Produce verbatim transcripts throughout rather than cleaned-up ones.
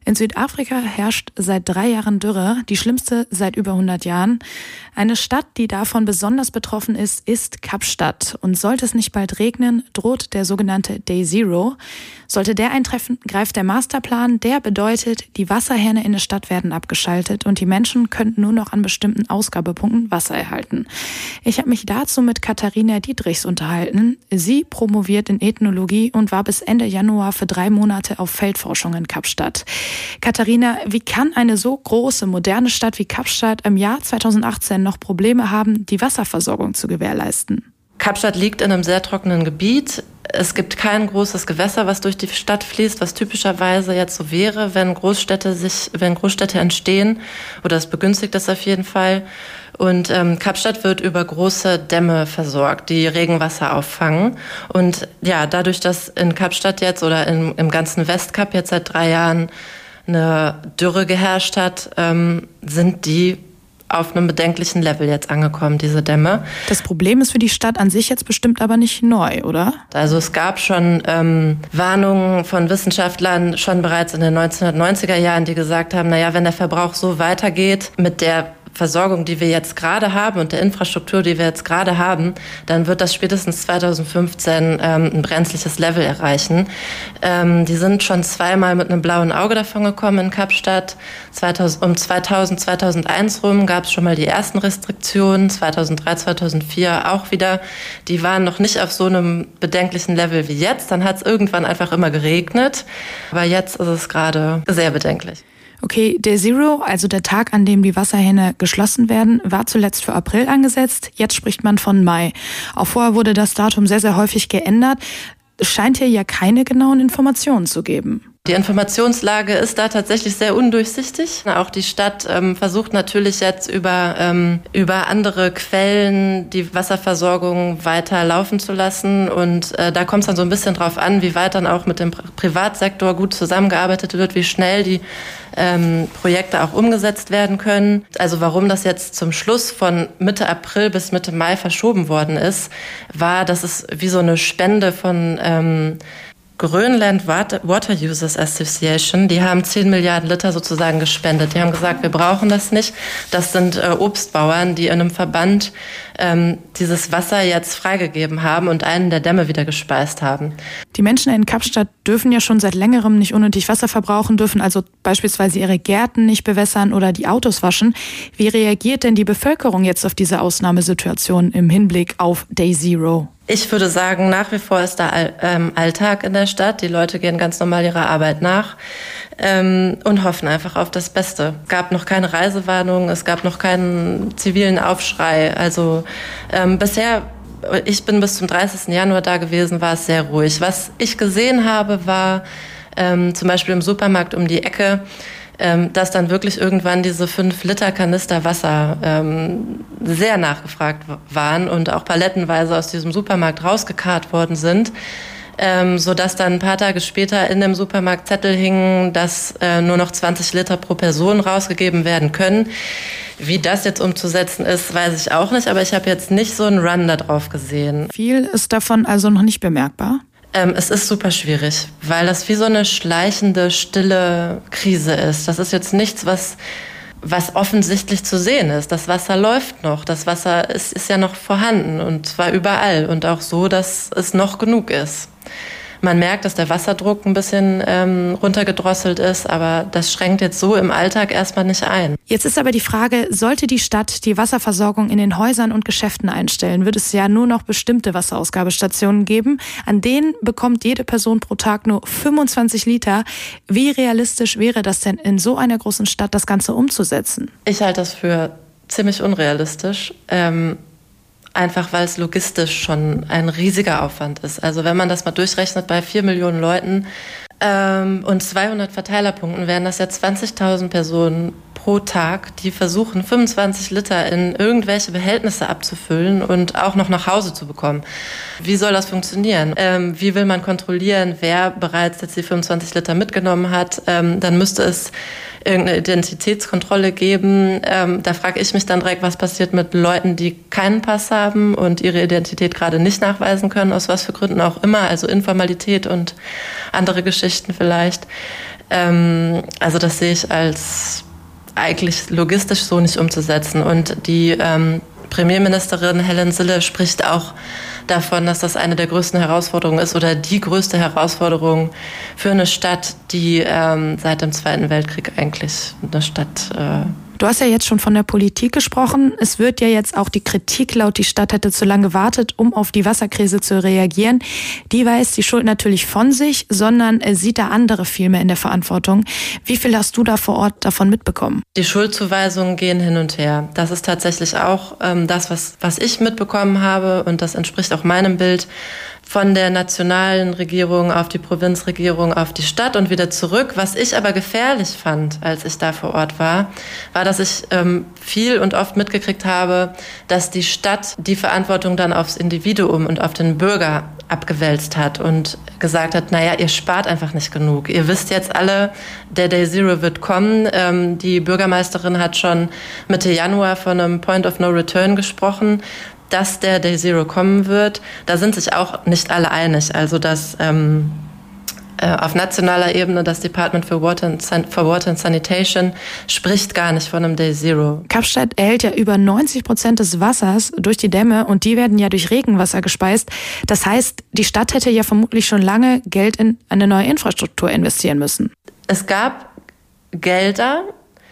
In Südafrika herrscht seit drei Jahren Dürre, die schlimmste seit über hundert Jahren. Eine Stadt, die davon besonders betroffen ist, ist Kapstadt. Und sollte es nicht bald regnen, droht der sogenannte Day Zero. Sollte der eintreffen, greift der Masterplan. Der bedeutet, die Wasserhähne in der Stadt werden abgeschaltet und die Menschen könnten nur noch an bestimmten Ausgabepunkten Wasser erhalten. Ich habe mich dazu mit Katharina Dietrichs unterhalten. Sie promoviert in Ethnologie und war bis Ende Januar für drei Monate auf Feldforschung in Kapstadt. Katharina, wie kann eine so große, moderne Stadt wie Kapstadt im Jahr zweitausendachtzehn noch Probleme haben, die Wasserversorgung zu gewährleisten? Kapstadt liegt in einem sehr trockenen Gebiet. Es gibt kein großes Gewässer, was durch die Stadt fließt, was typischerweise jetzt so wäre, wenn Großstädte sich, wenn Großstädte entstehen, oder es begünstigt das auf jeden Fall. Und ähm, Kapstadt wird über große Dämme versorgt, die Regenwasser auffangen. Und ja, dadurch, dass in Kapstadt jetzt oder in, im ganzen Westkap jetzt seit drei Jahren eine Dürre geherrscht hat, ähm, sind die auf einem bedenklichen Level jetzt angekommen, diese Dämme. Das Problem ist für die Stadt an sich jetzt bestimmt aber nicht neu, oder? Also es gab schon ähm, Warnungen von Wissenschaftlern schon bereits in den neunzehnhundertneunziger Jahren, die gesagt haben, naja, wenn der Verbrauch so weitergeht mit der Versorgung, die wir jetzt gerade haben und der Infrastruktur, die wir jetzt gerade haben, dann wird das spätestens zweitausendfünfzehn ähm, ein brenzliches Level erreichen. Ähm, die sind schon zweimal mit einem blauen Auge davon gekommen in Kapstadt. zweitausend, um zweitausend, zweitausendeins rum gab es schon mal die ersten Restriktionen, zweitausenddrei, zweitausendvier auch wieder. Die waren noch nicht auf so einem bedenklichen Level wie jetzt. Dann hat es irgendwann einfach immer geregnet. Aber jetzt ist es gerade sehr bedenklich. Okay, der Zero, also der Tag, an dem die Wasserhähne geschlossen werden, war zuletzt für April angesetzt. Jetzt spricht man von Mai. Auch vorher wurde das Datum sehr, sehr häufig geändert. Es scheint hier ja keine genauen Informationen zu geben. Die Informationslage ist da tatsächlich sehr undurchsichtig. Auch die Stadt ähm, versucht natürlich jetzt über, ähm, über andere Quellen die Wasserversorgung weiter laufen zu lassen. Und äh, da kommt es dann so ein bisschen drauf an, wie weit dann auch mit dem Privatsektor gut zusammengearbeitet wird, wie schnell die ähm, Projekte auch umgesetzt werden können. Also warum das jetzt zum Schluss von Mitte April bis Mitte Mai verschoben worden ist, war, dass es wie so eine Spende von ähm, Grönland Water Users Association, die haben zehn Milliarden Liter sozusagen gespendet. Die haben gesagt, wir brauchen das nicht. Das sind äh, Obstbauern, die in einem Verband ähm, dieses Wasser jetzt freigegeben haben und einen der Dämme wieder gespeist haben. Die Menschen in Kapstadt dürfen ja schon seit längerem nicht unnötig Wasser verbrauchen, dürfen also beispielsweise ihre Gärten nicht bewässern oder die Autos waschen. Wie reagiert denn die Bevölkerung jetzt auf diese Ausnahmesituation im Hinblick auf Day Zero? Ich würde sagen, nach wie vor ist da ähm, Alltag in der Stadt. Die Leute gehen ganz normal ihrer Arbeit nach ähm, und hoffen einfach auf das Beste. Es gab noch keine Reisewarnung, es gab noch keinen zivilen Aufschrei. Also ähm, bisher, ich bin bis zum dreißigsten Januar da gewesen, war es sehr ruhig. Was ich gesehen habe, war ähm, zum Beispiel im Supermarkt um die Ecke, Ähm, dass dann wirklich irgendwann diese fünf Liter Kanister Wasser ähm, sehr nachgefragt w- waren und auch palettenweise aus diesem Supermarkt rausgekarrt worden sind, ähm, sodass dann ein paar Tage später in dem Supermarkt Zettel hingen, dass äh, nur noch zwanzig Liter pro Person rausgegeben werden können. Wie das jetzt umzusetzen ist, weiß ich auch nicht, aber ich habe jetzt nicht so einen Run da drauf gesehen. Viel ist davon also noch nicht bemerkbar? Ähm, es ist super schwierig, weil das wie so eine schleichende, stille Krise ist. Das ist jetzt nichts, was, was offensichtlich zu sehen ist. Das Wasser läuft noch, das Wasser ist, ist ja noch vorhanden und zwar überall und auch so, dass es noch genug ist. Man merkt, dass der Wasserdruck ein bisschen ähm, runtergedrosselt ist, aber das schränkt jetzt so im Alltag erstmal nicht ein. Jetzt ist aber die Frage, sollte die Stadt die Wasserversorgung in den Häusern und Geschäften einstellen, wird es ja nur noch bestimmte Wasserausgabestationen geben. An denen bekommt jede Person pro Tag nur fünfundzwanzig Liter. Wie realistisch wäre das denn in so einer großen Stadt, das Ganze umzusetzen? Ich halte das für ziemlich unrealistisch. Ähm, Einfach weil es logistisch schon ein riesiger Aufwand ist. Also wenn man das mal durchrechnet bei vier Millionen Leuten ähm, und zweihundert Verteilerpunkten, wären das ja zwanzigtausend Personen pro Tag, die versuchen, fünfundzwanzig Liter in irgendwelche Behältnisse abzufüllen und auch noch nach Hause zu bekommen. Wie soll das funktionieren? Ähm, wie will man kontrollieren, wer bereits jetzt die fünfundzwanzig Liter mitgenommen hat? Ähm, dann müsste es irgendeine Identitätskontrolle geben. Ähm, da frage ich mich dann direkt, was passiert mit Leuten, die keinen Pass haben und ihre Identität gerade nicht nachweisen können, aus was für Gründen auch immer, also Informalität und andere Geschichten vielleicht. Ähm, also das sehe ich als eigentlich logistisch so nicht umzusetzen. Und die ähm, Premierministerin Helen Zille spricht auch davon, dass das eine der größten Herausforderungen ist oder die größte Herausforderung für eine Stadt, die ähm, seit dem Zweiten Weltkrieg eigentlich eine Stadt äh, Du hast ja jetzt schon von der Politik gesprochen. Es wird ja jetzt auch die Kritik laut, die Stadt hätte zu lange gewartet, um auf die Wasserkrise zu reagieren. Die weist die Schuld natürlich von sich, sondern sieht da andere viel mehr in der Verantwortung. Wie viel hast du da vor Ort davon mitbekommen? Die Schuldzuweisungen gehen hin und her. Das ist tatsächlich auch ähm, das, was, was ich mitbekommen habe, und das entspricht auch meinem Bild. Von der nationalen Regierung auf die Provinzregierung auf die Stadt und wieder zurück. Was ich aber gefährlich fand, als ich da vor Ort war, war, dass ich ähm, viel und oft mitgekriegt habe, dass die Stadt die Verantwortung dann aufs Individuum und auf den Bürger abgewälzt hat und gesagt hat, naja, ihr spart einfach nicht genug. Ihr wisst jetzt alle, der Day Zero wird kommen. Ähm, die Bürgermeisterin hat schon Mitte Januar von einem Point of No Return gesprochen, dass der Day Zero kommen wird. Da sind sich auch nicht alle einig. Also dass ähm, äh, auf nationaler Ebene das Department for Water, and San- for Water and Sanitation spricht gar nicht von einem Day Zero. Kapstadt erhält ja über neunzig Prozent des Wassers durch die Dämme und die werden ja durch Regenwasser gespeist. Das heißt, die Stadt hätte ja vermutlich schon lange Geld in eine neue Infrastruktur investieren müssen. Es gab Gelder,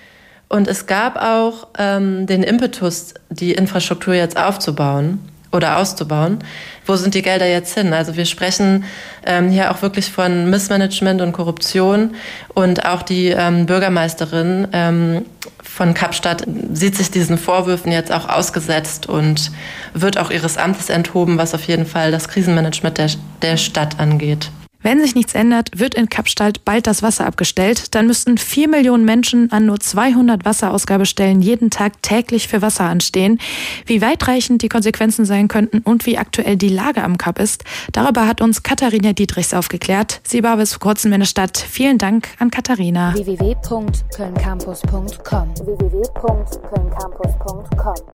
und es gab auch ähm, den Impetus, die Infrastruktur jetzt aufzubauen oder auszubauen. Wo sind die Gelder jetzt hin? Also wir sprechen ähm, hier auch wirklich von Missmanagement und Korruption. Und auch die ähm, Bürgermeisterin ähm, von Kapstadt sieht sich diesen Vorwürfen jetzt auch ausgesetzt und wird auch ihres Amtes enthoben, was auf jeden Fall das Krisenmanagement der, der Stadt angeht. Wenn sich nichts ändert, wird in Kapstadt bald das Wasser abgestellt. Dann müssten vier Millionen Menschen an nur zweihundert Wasserausgabestellen jeden Tag täglich für Wasser anstehen. Wie weitreichend die Konsequenzen sein könnten und wie aktuell die Lage am Kap ist, darüber hat uns Katharina Dietrichs aufgeklärt. Sie war bis vor kurzem in der Stadt. Vielen Dank an Katharina. w w w punkt köln campus punkt com w w w punkt köln campus punkt com